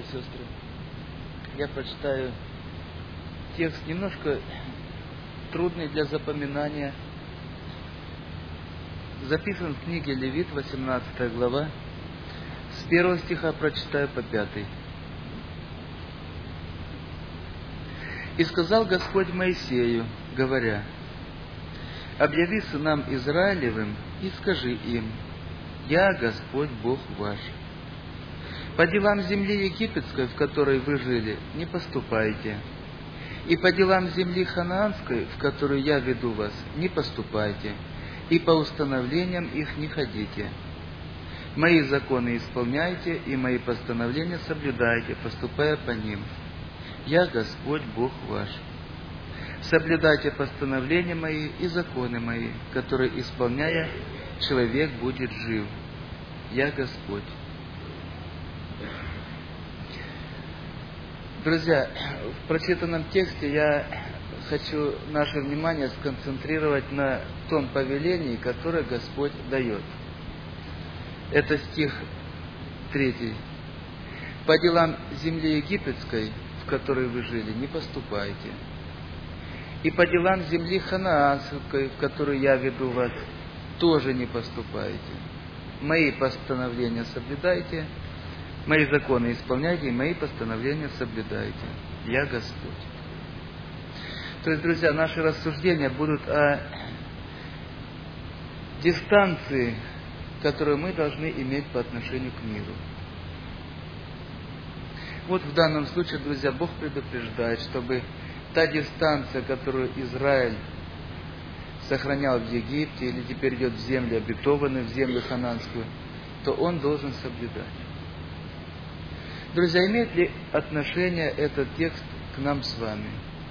и сестры, я прочитаю текст немножко трудный для запоминания. Записан в книге Левит, 18 глава. С 1 стиха прочитаю по 5. «И сказал Господь Моисею, говоря: объяви сынам Израилевым и скажи им: Я Господь Бог ваш. По делам земли египетской, в которой вы жили, не поступайте, и по делам земли ханаанской, в которую я веду вас, не поступайте, и по установлениям их не ходите. Мои законы исполняйте, и мои постановления соблюдайте, поступая по ним. Я Господь Бог ваш. Соблюдайте постановления мои и законы мои, которые, исполняя, человек будет жив. Я Господь». Друзья, в прочитанном тексте я хочу наше внимание сконцентрировать на том повелении, которое Господь дает. Это стих 3. «По делам земли египетской, в которой вы жили, не поступайте, и по делам земли ханаанской, в которую я веду вас, тоже не поступайте. Мои постановления соблюдайте, мои законы исполняйте, и мои постановления соблюдайте. Я Господь». То есть, друзья, наши рассуждения будут о дистанции, которую мы должны иметь по отношению к миру. Вот в данном случае, друзья, Бог предупреждает, чтобы та дистанция, которую Израиль сохранял в Египте, или теперь идет в земли обетованные, в землю хананскую, то он должен соблюдать. Друзья, имеет ли отношение этот текст к нам с вами?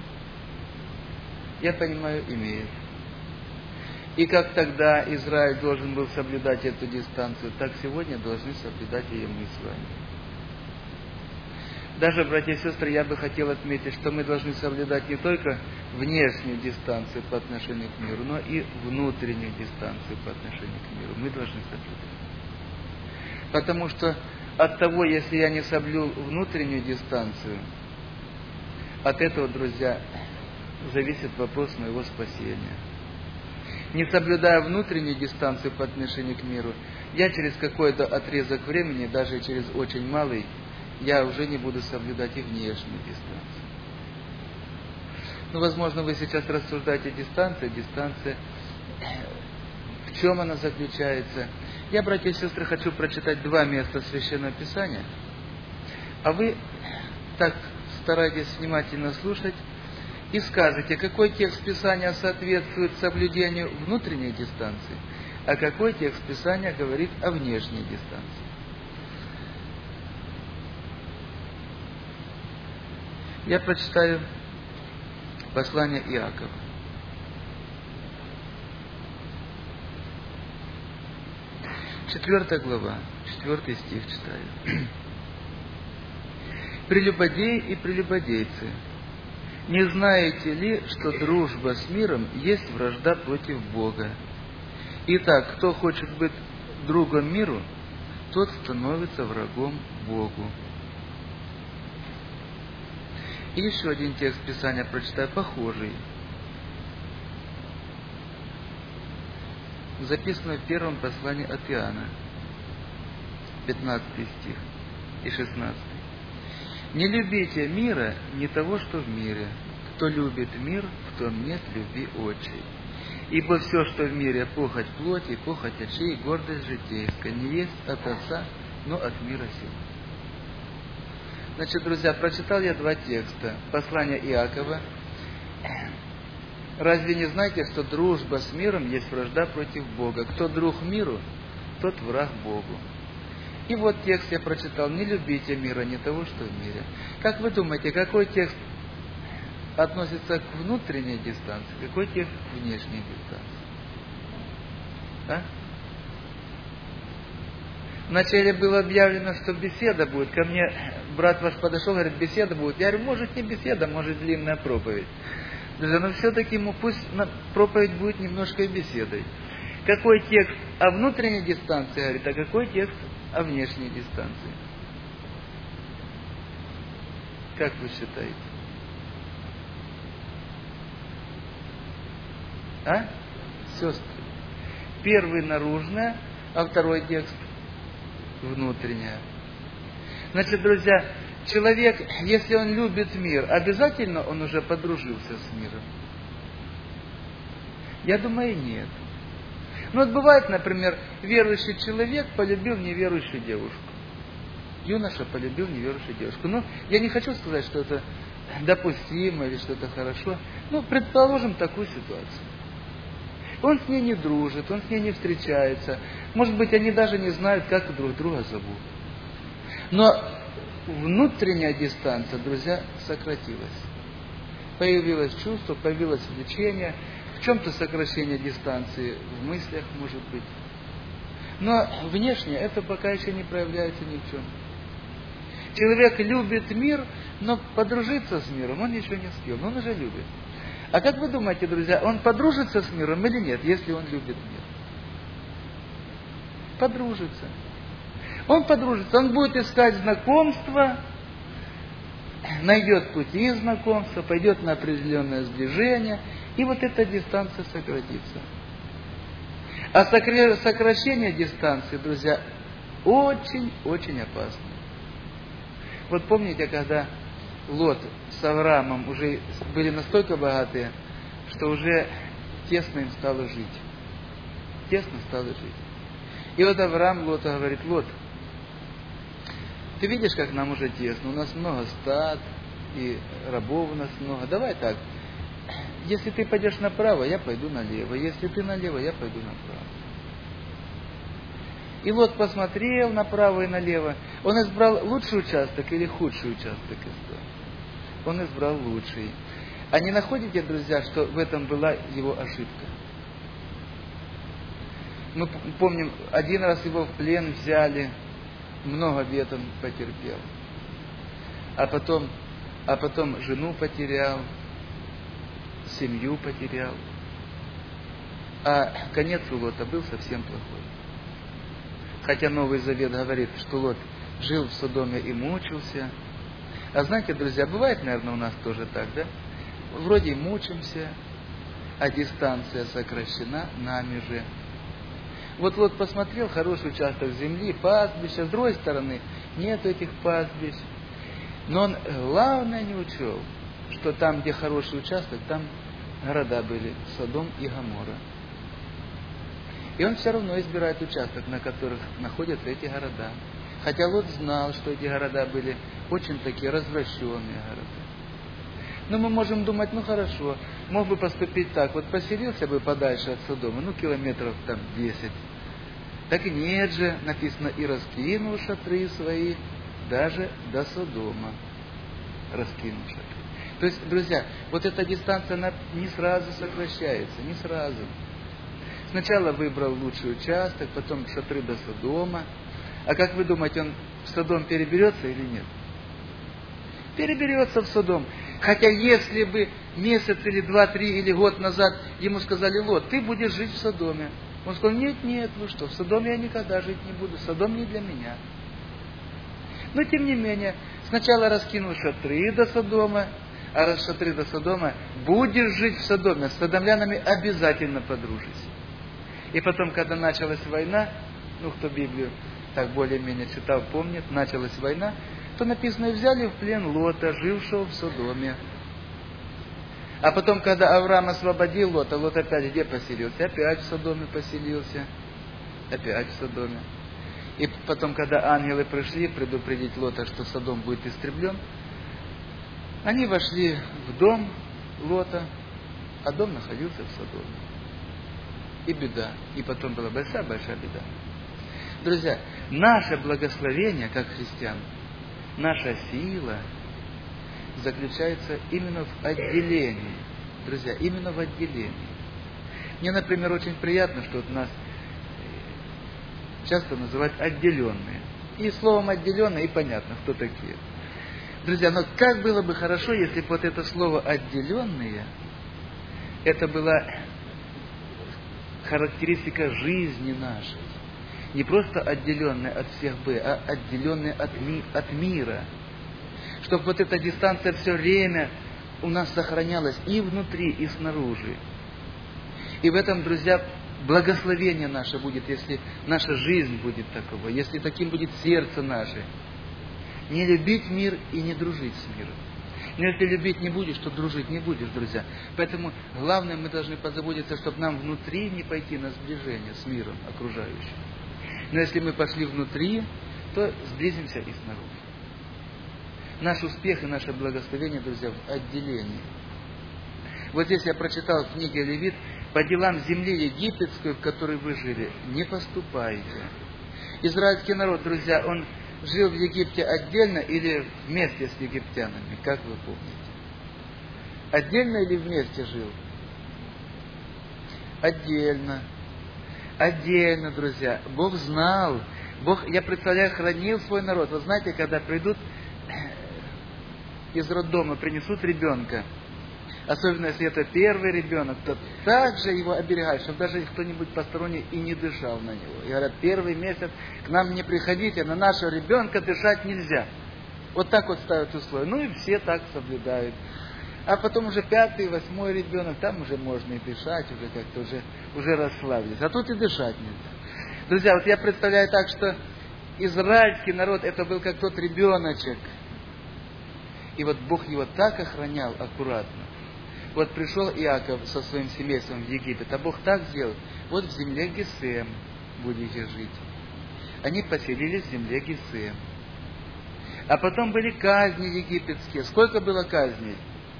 Я понимаю, имеет. И как тогда Израиль должен был соблюдать эту дистанцию, так сегодня должны соблюдать ее мы с вами. Даже, братья и сестры, я бы хотел отметить, что мы должны соблюдать не только внешнюю дистанцию по отношению к миру, но и внутреннюю дистанцию по отношению к миру. Мы должны соблюдать. Потому что от того, если я не соблюл внутреннюю дистанцию, от этого, друзья, зависит вопрос моего спасения. Не соблюдая внутреннюю дистанцию по отношению к миру, я через какой-то отрезок времени, даже через очень малый, я уже не буду соблюдать и внешнюю дистанцию. Ну, возможно, вы сейчас рассуждаете дистанция, в чем она заключается. Я, братья и сестры, хочу прочитать 2 места Священного Писания, а вы так старайтесь внимательно слушать и скажете, какой текст Писания соответствует соблюдению внутренней дистанции, а какой текст Писания говорит о внешней дистанции. Я прочитаю послание Иакова. 4 глава, 4 стих читаю. «Прелюбодеи и прелюбодейцы, не знаете ли, что дружба с миром есть вражда против Бога? Итак, кто хочет быть другом миру, тот становится врагом Богу». И еще один текст Писания прочитаю, похожий. Записано в 1 послании от Иоанна, 15 стих и 16. «Не любите мира, не того, что в мире. Кто любит мир, в том нет любви отчей. Ибо все, что в мире, похоть плоти, похоть очей, гордость житейская, не есть от Отца, но от мира сего». Значит, друзья, прочитал я 2 текста. Послание Иакова. Разве не знаете, что дружба с миром есть вражда против Бога? Кто друг миру, тот враг Богу. И вот текст я прочитал. Не любите мира, не того, что в мире. Как вы думаете, какой текст относится к внутренней дистанции, какой текст к внешней дистанции? А? Вначале было объявлено, что беседа будет. Ко мне брат ваш подошел, говорит, беседа будет. Я говорю, может не беседа, может длинная проповедь. Даже, но все-таки ему пусть проповедь будет немножко и беседой. Какой текст о внутренней дистанции, говорит, а какой текст о внешней дистанции? Как вы считаете? А? Сестры. Первый наружная, а второй текст внутренняя. Значит, друзья, человек, если он любит мир, обязательно он уже подружился с миром? Я думаю, нет. Ну вот бывает, например, верующий человек полюбил неверующую девушку. Юноша полюбил неверующую девушку. Ну, я не хочу сказать, что это допустимо или что это хорошо. Ну, предположим такую ситуацию. Он с ней не дружит, он с ней не встречается. Может быть, они даже не знают, как друг друга зовут. Но внутренняя дистанция, друзья, сократилась. Появилось чувство, появилось влечение, в чем-то сокращение дистанции в мыслях, может быть. Но внешне это пока еще не проявляется ни в чем. Человек любит мир, но подружиться с миром он еще не успел, но он уже любит. А как вы думаете, друзья, он подружится с миром или нет, если он любит мир? Подружится. Он подружится, он будет искать знакомства, найдет пути знакомства, пойдет на определенное сближение, и вот эта дистанция сократится. А сокращение дистанции, друзья, очень-очень опасно. Вот помните, когда Лот с Авраамом уже были настолько богатые, что уже тесно им стало жить. Тесно стало жить. И вот Авраам Лоту говорит: Лот, ты видишь, как нам уже тесно, у нас много стад, и рабов у нас много. Давай так, если ты пойдешь направо, я пойду налево. Если ты налево, я пойду направо. И Лот посмотрел направо и налево. Он избрал лучший участок или худший участок избрал? Он избрал лучший. А не находите, друзья, что в этом была его ошибка? Мы помним, один раз его в плен взяли, много бед он потерпел. А потом жену потерял, семью потерял. А конец у Лота был совсем плохой. Хотя Новый Завет говорит, что Лот жил в Содоме и мучился. А знаете, друзья, бывает, наверное, у нас тоже так, да? Вроде и мучимся, а дистанция сокращена нами же. Вот Лот посмотрел хороший участок земли, пастбища, с другой стороны нет этих пастбищ. Но он главное не учел, что там, где хороший участок, там города были, Содом и Гоморра. И он все равно избирает участок, на которых находятся эти города. Хотя Лот знал, что эти города были очень такие развращенные города. Но мы можем думать, ну хорошо, мог бы поступить так, вот поселился бы подальше от Содома, километров там 10. Так и нет же, написано, и раскинул шатры свои даже до Содома. Раскинул шатры. То есть, друзья, вот эта дистанция, она не сразу сокращается, не сразу. Сначала выбрал лучший участок, потом шатры до Содома. А как вы думаете, он в Содом переберется или нет? Переберется в Содом. Хотя если бы месяц или 2, 3 или год назад ему сказали: Лот, ты будешь жить в Содоме. Он сказал: нет, ну что, в Содоме я никогда жить не буду, Содом не для меня. Но тем не менее, сначала раскинул шатры до Содома, а раз шатры до Содома, будешь жить в Содоме, с содомлянами обязательно подружись. И потом, когда началась война, кто Библию так более-менее читал, помнит, началась война, то написано, и взяли в плен Лота, жившего в Содоме. А потом, когда Авраам освободил Лота, Лот опять где поселился? Опять в Содоме поселился. Опять в Содоме. И потом, когда ангелы пришли предупредить Лота, что Содом будет истреблен, они вошли в дом Лота, а дом находился в Содоме. И беда. И потом была большая-большая беда. Друзья, наше благословение, как христиан, наша сила заключается именно в отделении. Друзья, именно в отделении. Мне, например, очень приятно, что вот нас часто называют отделенные. И словом отделенные, и понятно, кто такие. Друзья, но как было бы хорошо, если бы вот это слово отделенные, это была характеристика жизни нашей. Не просто отделенные от всех а отделенные от мира. чтобы вот эта дистанция все время у нас сохранялась и внутри, и снаружи. И в этом, друзья, благословение наше будет, если наша жизнь будет такова, если таким будет сердце наше. Не любить мир и не дружить с миром. Но если любить не будешь, то дружить не будешь, друзья. Поэтому главное, мы должны позаботиться, чтобы нам внутри не пойти на сближение с миром окружающим. Но если мы пошли внутри, то сблизимся и снаружи. Наш успех и наше благословение, друзья, в отделении. Вот здесь я прочитал в книге Левит: по делам земли египетской, в которой вы жили, не поступайте. Израильский народ, друзья, он жил в Египте отдельно или вместе с египтянами, как вы помните? Отдельно или вместе жил? Отдельно. Отдельно, друзья. Бог знал. Бог, я представляю, хранил свой народ. Вы знаете, когда придут из роддома, принесут ребенка, особенно если это первый ребенок, то также его оберегают, чтобы даже кто-нибудь посторонний и не дышал на него. И говорят, первый месяц к нам не приходите, на нашего ребенка дышать нельзя. Вот так вот ставят условия. Ну и все так соблюдают. А потом уже 5-й, 8-й ребенок, там уже можно и дышать, уже как-то уже расслабились. А тут и дышать нельзя. Друзья, вот я представляю так, что израильский народ это был как тот ребеночек. И вот Бог его так охранял аккуратно. Вот пришел Иаков со своим семейством в Египет, а Бог так сделал. Вот в земле Гесем будете жить. Они поселились в земле Гесем. А потом были казни египетские. Сколько было казней?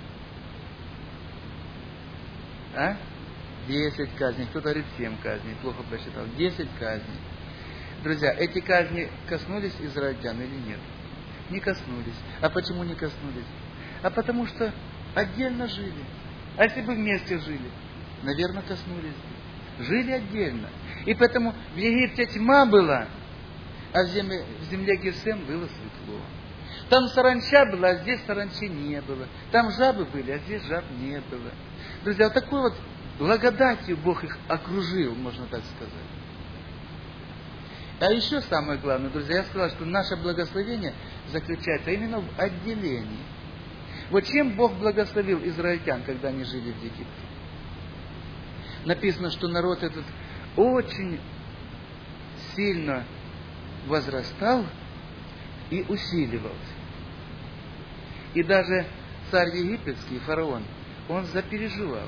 10 казней. Кто-то говорит 7 казней. Плохо посчитал. 10 казней. Друзья, эти казни коснулись израильтян или нет? Не коснулись. А почему не коснулись? А потому что отдельно жили. А если бы вместе жили? Наверное, коснулись бы. Жили отдельно. И поэтому в Египте тьма была, а в земле Гесем было светло. Там саранча была, а здесь саранчи не было. Там жабы были, а здесь жаб не было. Друзья, вот такой вот благодатью Бог их окружил, можно так сказать. А еще самое главное, друзья, я сказал, что наше благословение заключается именно в отделении. Вот чем Бог благословил израильтян, когда они жили в Египте? Написано, что народ этот очень сильно возрастал и усиливался. И даже царь египетский, фараон, он запереживал.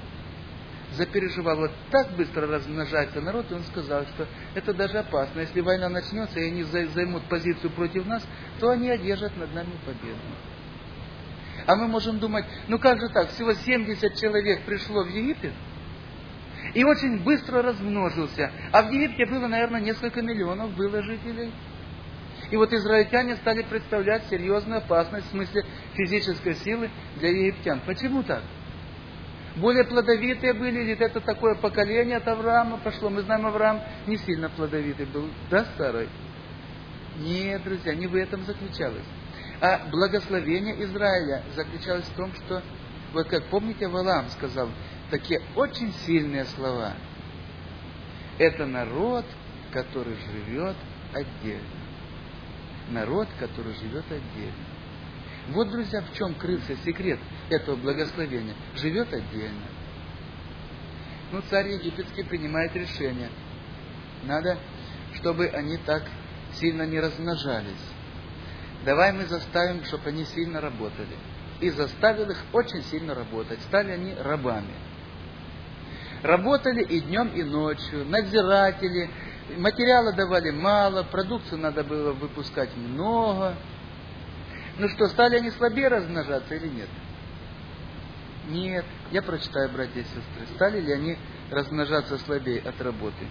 Вот так быстро размножается народ, и он сказал, что это даже опасно. Если война начнется, и они займут позицию против нас, то они одержат над нами победу. А мы можем думать, ну как же так, всего 70 человек пришло в Египет, и очень быстро размножился. А в Египте было, наверное, несколько миллионов было жителей. И вот израильтяне стали представлять серьезную опасность в смысле физической силы для египтян. Почему так? Более плодовитые были, или это такое поколение от Авраама пошло? Мы знаем, Авраам не сильно плодовитый был, да, старый? Нет, друзья, не в этом заключалось. А благословение Израиля заключалось в том, что, вот как помните, Валаам сказал такие очень сильные слова. Это народ, который живет отдельно. Народ, который живет отдельно. Вот, друзья, в чем крылся секрет этого благословения. Живет отдельно. Ну, царь египетский принимает решение. Надо, чтобы они так сильно не размножались. Давай мы заставим, чтобы они сильно работали. И заставил их очень сильно работать. Стали они рабами. Работали и днем, и ночью. Надзиратели. Материала давали мало. Продукцию надо было выпускать много. Ну что, стали они слабее размножаться или нет? Нет. Я прочитаю, братья и сестры. Стали ли они размножаться слабее от работы?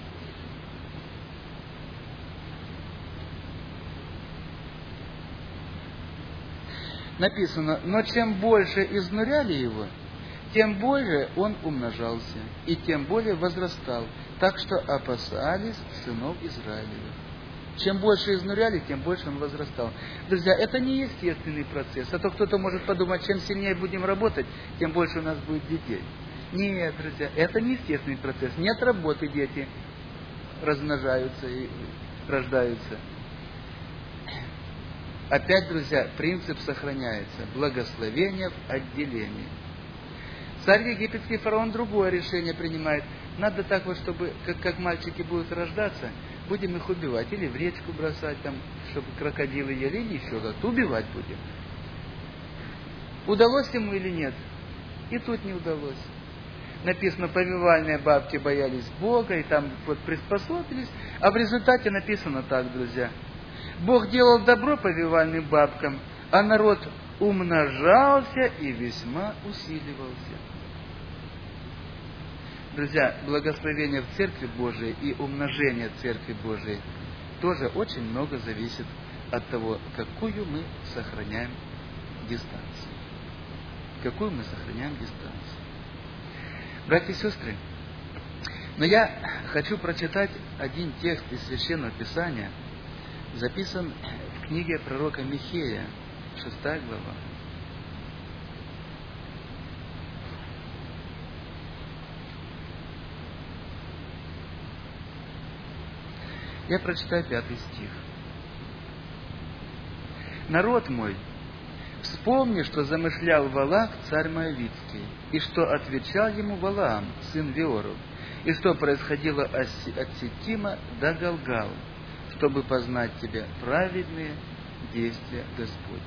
Написано, но чем больше изнуряли его, тем более он умножался, и тем более возрастал, так что опасались сынов Израилевых. Чем больше изнуряли, тем больше он возрастал. Друзья, это не естественный процесс. А то кто-то может подумать, чем сильнее будем работать, тем больше у нас будет детей. Нет, друзья, это не естественный процесс. Не от работы дети размножаются и рождаются. Опять, друзья, принцип сохраняется. Благословение в отделении. Царь египетский фараон другое решение принимает. Надо так вот, чтобы, как мальчики будут рождаться, будем их убивать. Или в речку бросать, там, чтобы крокодилы ели, или еще как-то. Убивать будем. Удалось ему или нет? И тут не удалось. Написано, повивальные бабки боялись Бога, и там вот приспособились. А в результате написано так, друзья. Бог делал добро повивальным бабкам, а народ умножался и весьма усиливался. Друзья, благословение в Церкви Божией и умножение Церкви Божией тоже очень много зависит от того, какую мы сохраняем дистанцию. Какую мы сохраняем дистанцию. Братья и сестры, но я хочу прочитать один текст из Священного Писания, записан в книге пророка Михея, 6 глава. Я прочитаю 5 стих. «Народ мой, вспомни, что замышлял Валак, царь Моавитский, и что отвечал ему Валаам, сын Веоров, и что происходило от Ситима до Галгала, чтобы познать тебя праведные действия Господни».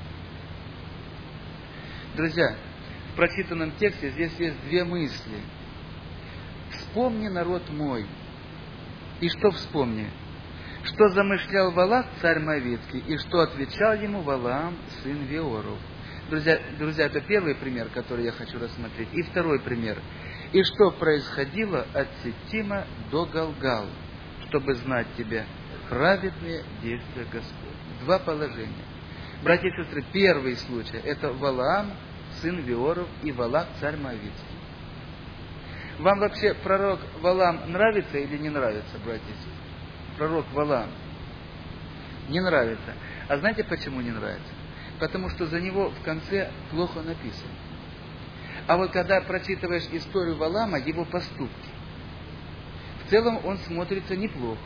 Друзья, в прочитанном тексте здесь есть две мысли. «Вспомни, народ мой». И что вспомни? Что замышлял Валак, царь Моавитский, и что отвечал ему Валаам, сын Веоров. Друзья, это первый пример, который я хочу рассмотреть. И второй пример. И что происходило от Ситима до Галгала, чтобы знать тебя праведные действия Господни. Два положения. Братья и сестры, первый случай – это Валаам, сын Веоров, и Валак, царь Моавитский. Вам вообще пророк Валаам нравится или не нравится, братья и сестры? Пророк Валаам не нравится. А знаете, почему не нравится? Потому что за него в конце плохо написано. А вот когда прочитываешь историю Валаама, его поступки, в целом он смотрится неплохо.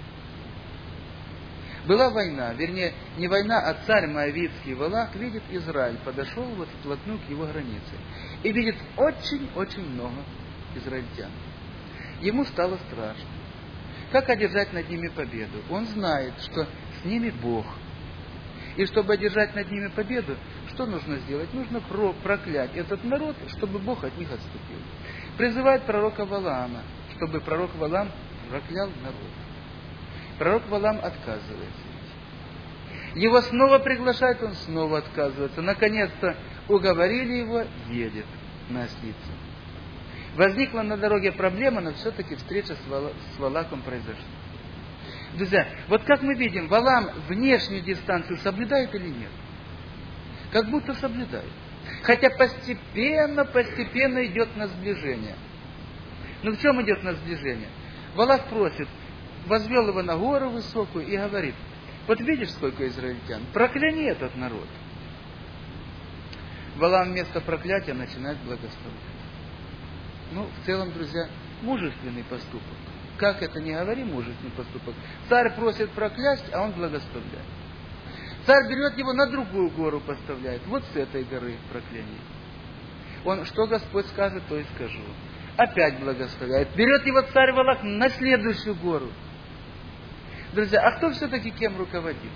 Была война, вернее, не война, а царь Моавитский Валак видит Израиль, подошел вот вплотную к его границе. И видит очень-очень много израильтян. Ему стало страшно. Как одержать над ними победу? Он знает, что с ними Бог. И чтобы одержать над ними победу, что нужно сделать? Нужно проклять этот народ, чтобы Бог от них отступил. Призывает пророка Валаама, чтобы пророк Валаам проклял народ. Пророк Валаам отказывается. Его снова приглашают, он снова отказывается. Наконец-то уговорили его, едет на ослице. Возникла на дороге проблема, но все-таки встреча с Валаком произошла. Друзья, вот как мы видим, Валаам внешнюю дистанцию соблюдает или нет? Как будто соблюдает. Хотя постепенно идет на сближение. Но в чем идет на сближение? Валак просит, возвел его на гору высокую и говорит, вот видишь, сколько израильтян, прокляни этот народ. Валаам вместо проклятия начинает благословлять. Ну, в целом, друзья, мужественный поступок. Как это ни говори, мужественный поступок. Царь просит проклясть, а он благословляет. Царь берет его на другую гору поставляет. Вот с этой горы прокляни. Он, что Господь скажет, то и скажу. Опять благословляет. Берет его царь Валак на следующую гору. Друзья, а кто все-таки кем руководит?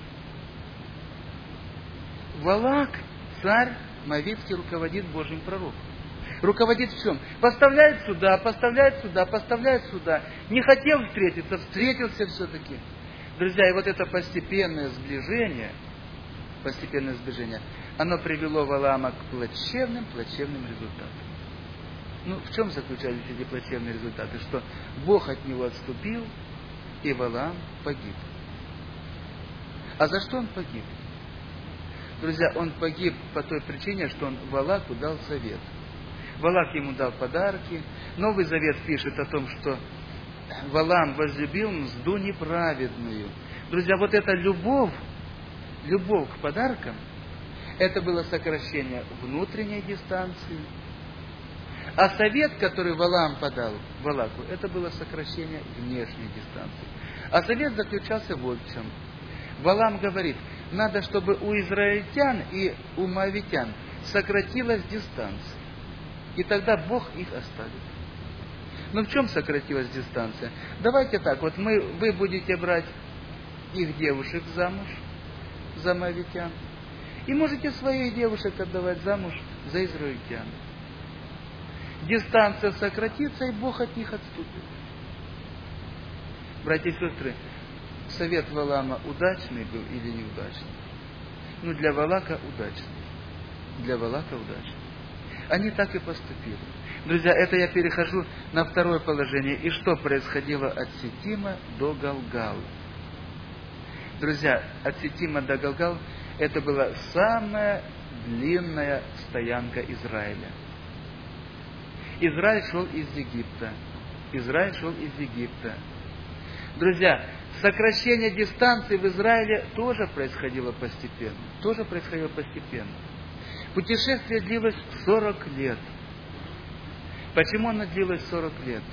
Валак, царь Моавитский, руководит Божьим пророком. Руководит в чем? Поставляет сюда, поставляет сюда, поставляет сюда. Не хотел встретиться, встретился все-таки. Друзья, и вот это постепенное сближение, оно привело Валаама к плачевным результатам. Ну, в чем заключались эти плачевные результаты? Что Бог от него отступил, и Валаам погиб. А за что он погиб? Друзья, он погиб по той причине, что он Валаку дал совет. Валак ему дал подарки. Новый Завет пишет о том, что Валаам возлюбил мзду неправедную. Друзья, вот эта любовь к подаркам, это было сокращение внутренней дистанции. А совет, который Валаам подал Валаку, это было сокращение внешней дистанции. А совет заключался вот в чем. Валаам говорит, надо, чтобы у израильтян и у моавитян сократилась дистанция. И тогда Бог их оставит. Но в чем сократилась дистанция? Давайте так, вот вы будете брать их девушек замуж за моавитян, и можете своих девушек отдавать замуж за израильтян. Дистанция сократится, и Бог от них отступит. Братья и сестры, совет Валаама удачный был или неудачный? Для Валака удачный. Для Валака удачный. Они так и поступили. Друзья, это я перехожу на второе положение. И что происходило от Ситима до Галгала? Друзья, от Ситима до Галгала это была самая длинная стоянка Израиля. Израиль шел из Египта. Израиль шел из Египта. Друзья, сокращение дистанции в Израиле тоже происходило постепенно. Путешествие длилось 40 лет. Почему оно длилось 40 лет,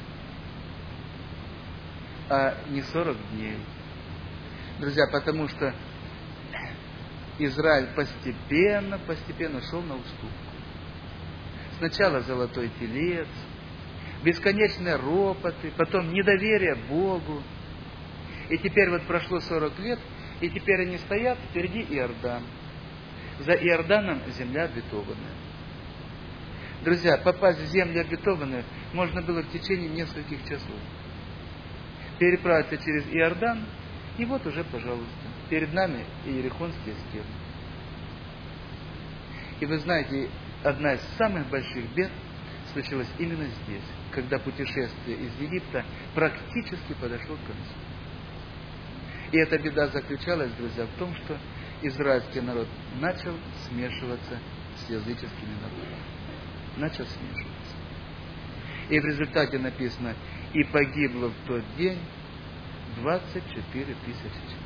а не 40 дней? Друзья, потому что Израиль постепенно шел на уступку. Сначала золотой телец, бесконечные ропоты, потом недоверие Богу. И теперь вот прошло 40 лет, и теперь они стоят, впереди Иордан. За Иорданом земля обетованная. Друзья, попасть в землю обетованную можно было в течение нескольких часов. Переправиться через Иордан, и вот уже, пожалуйста, перед нами Иерихонские стены. И вы знаете, одна из самых больших бед случилась именно здесь, когда путешествие из Египта практически подошло к концу. И эта беда заключалась, друзья, в том, что израильский народ начал смешиваться с языческими народами. И в результате написано, и погибло в тот день 24 тысячи человек.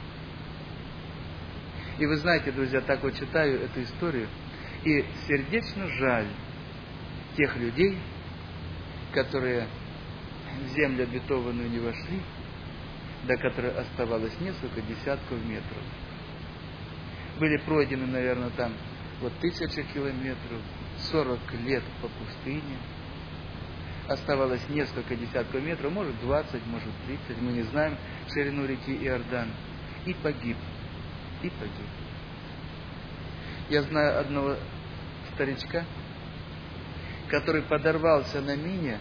И вы знаете, друзья, так вот читаю эту историю, и сердечно жаль тех людей, которые в землю обетованную не вошли, до которой оставалось несколько десятков метров. Были пройдены, наверное, там 1000 километров, 40 лет по пустыне. Оставалось несколько десятков метров, может 20, может 30, мы не знаем ширину реки Иордан. И погиб. Я знаю одного старичка, который подорвался на мине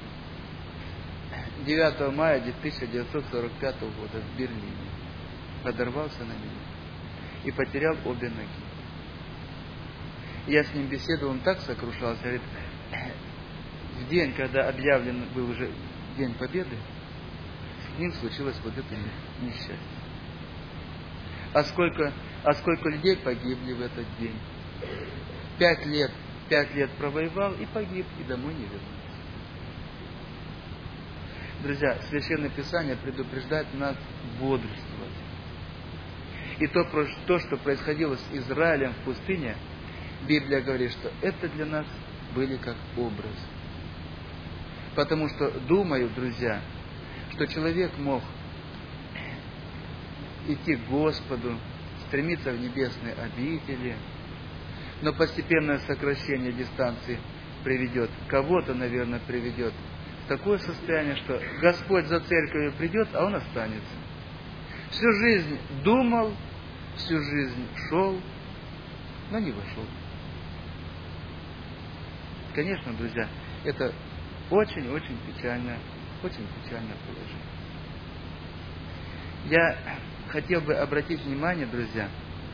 9 мая 1945 года в Берлине. Подорвался на мине и потерял обе ноги. Я с ним беседовал, он так сокрушался, говорит, в день, когда объявлен был уже День Победы, с ним случилось вот это несчастье. А сколько людей погибли в этот день? 5 лет провоевал и погиб, и домой не вернулся. Друзья, Священное Писание предупреждает нас бодрствовать. И то, что происходило с Израилем в пустыне, Библия говорит, что это для нас были как образ. Потому что, думаю, друзья, что человек мог идти к Господу, стремиться в небесные обители, но постепенное сокращение дистанции кого-то, наверное, приведет в такое состояние, что Господь за церковью придет, а он останется. Всю жизнь думал, всю жизнь шел, но не вошел. Конечно, друзья, это очень-очень печальное положение. Я хотел бы обратить внимание, друзья,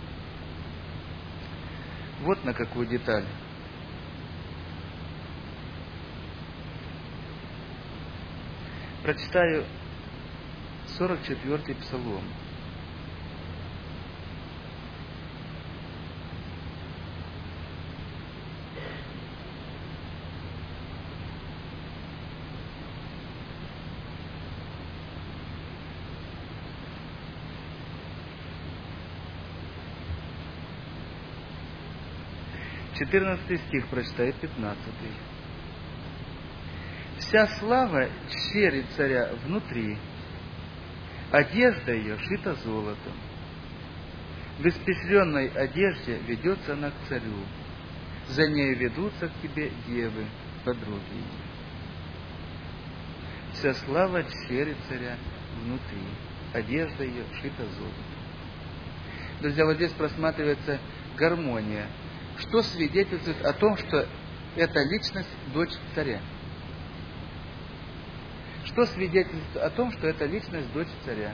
вот на какую деталь. Прочитаю 44-й Псалом. Четырнадцатый стих прочитаю, 15-й. Вся слава черри царя внутри, одежда ее шита золотом. В испещренной одежде ведется она к царю. За нею ведутся к тебе девы, подруги ее. Вся слава чере царя внутри. Одежда ее шита золотом. Друзья, вот здесь просматривается гармония. Что свидетельствует о том, что эта личность дочь царя? Что свидетельствует о том, что эта личность дочь царя?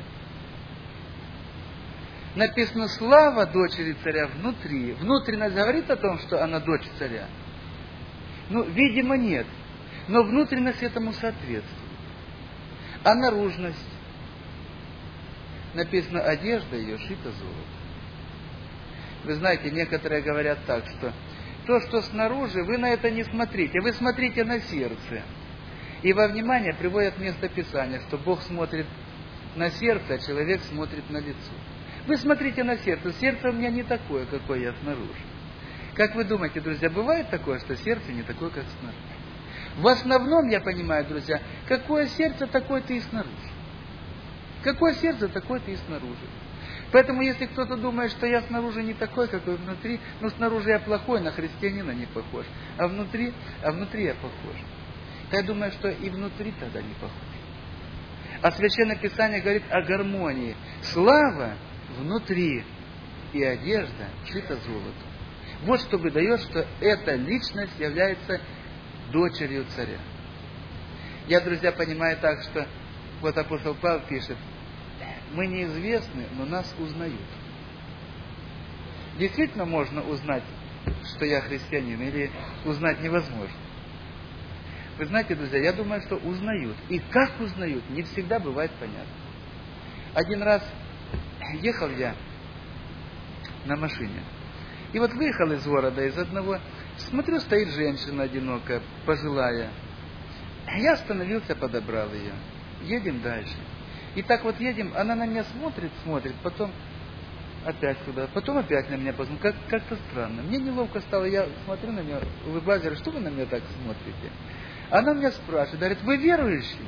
Написано, слава дочери царя внутри. Внутренность говорит о том, что она дочь царя? Видимо, нет. Но внутренность этому соответствует. А наружность? Написано, одежда ее шита золотом. Вы знаете, некоторые говорят так, что то, что снаружи, вы на это не смотрите, вы смотрите на сердце. И во внимание приводят место Писания, что Бог смотрит на сердце, а человек смотрит на лицо. Вы смотрите на сердце. Сердце у меня не такое, какое я снаружи. Как вы думаете, друзья, бывает такое, что сердце не такое, как снаружи? В основном, я понимаю, друзья, какое сердце, такое ты и снаружи. Какое сердце, такое ты и снаружи. Поэтому, если кто-то думает, что я снаружи не такой, какой внутри, снаружи я плохой, на христианина не похож, а внутри я похож. Я думаю, что и внутри тогда не похож. А Священное Писание говорит о гармонии. Слава внутри и одежда шита золотом. Вот что выдает, что эта личность является дочерью царя. Я, друзья, понимаю так, что вот апостол Павел пишет, мы неизвестны, но нас узнают. Действительно можно узнать, что я христианин, или узнать невозможно? Вы знаете, друзья, я думаю, что узнают. И как узнают, не всегда бывает понятно. Один раз ехал я на машине. И вот выехал из города, из одного. Смотрю, стоит женщина одинокая, пожилая. Я остановился, подобрал ее. Едем дальше. И так вот едем, она на меня смотрит, потом опять туда, потом опять на меня посмотрит. Как-то странно. Мне неловко стало, я смотрю на нее, улыбаюсь, говорю, что вы на меня так смотрите? Она меня спрашивает, говорит, вы верующий?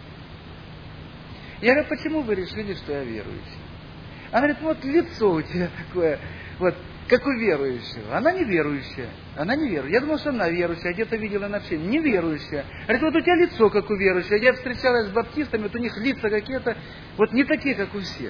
Я говорю, почему вы решили, что я верующий? Она говорит, вот лицо у тебя такое, вот, как у верующего. Она не верующая. Я думал, что она верующая, где-то видела на общении. Не верующая. Говорит, вот у тебя лицо, как у верующего. Я встречалась с баптистами, вот у них лица какие-то, вот не такие, как у всех.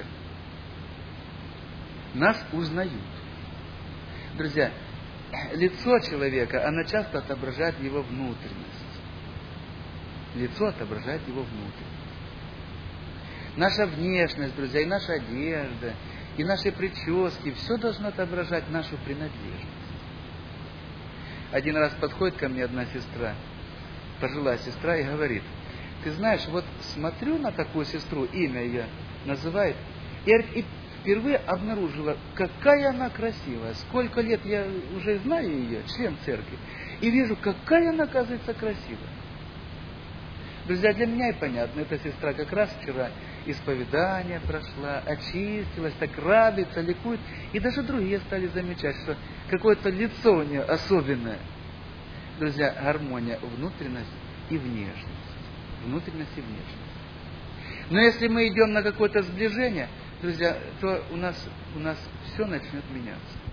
Нас узнают. Друзья, лицо человека, оно часто отображает его внутренность. Лицо отображает его внутренность. Наша внешность, друзья, и наша одежда, и наши прически, все должно отображать нашу принадлежность. Один раз подходит ко мне одна сестра, пожилая сестра, и говорит, ты знаешь, вот смотрю на такую сестру, имя ее называет, и впервые обнаружила, какая она красивая. Сколько лет я уже знаю ее, член церкви, и вижу, какая она, оказывается, красивая. Друзья, для меня и понятно, эта сестра как раз вчера исповедание прошла, очистилась, так радуется, ликует. И даже другие стали замечать, что какое-то лицо у нее особенное. Друзья, гармония, внутренность и внешность. Внутренность и внешность. Но если мы идем на какое-то сближение, друзья, то у нас все начнет меняться.